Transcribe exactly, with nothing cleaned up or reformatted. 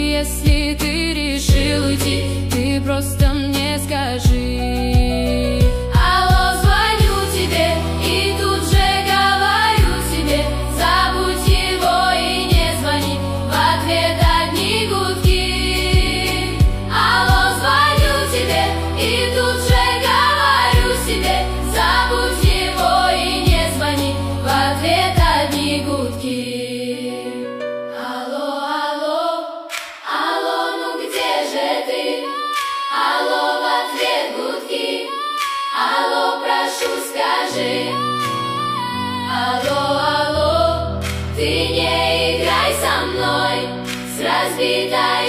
если ты решил уйти, ты просто мне скажи. Алло, звоню тебе и тут же говорю себе: забудь его и не звони, в ответ одни гудки. Алло, звоню тебе и тут же говорю себе: забудь его и не звони, в ответ одни гудки. Алло, алло, алло, ну где же ты? Алло, в ответ гудки. Алло, прошу, скажи. Алло, алло, ты не играй со мной с разбитой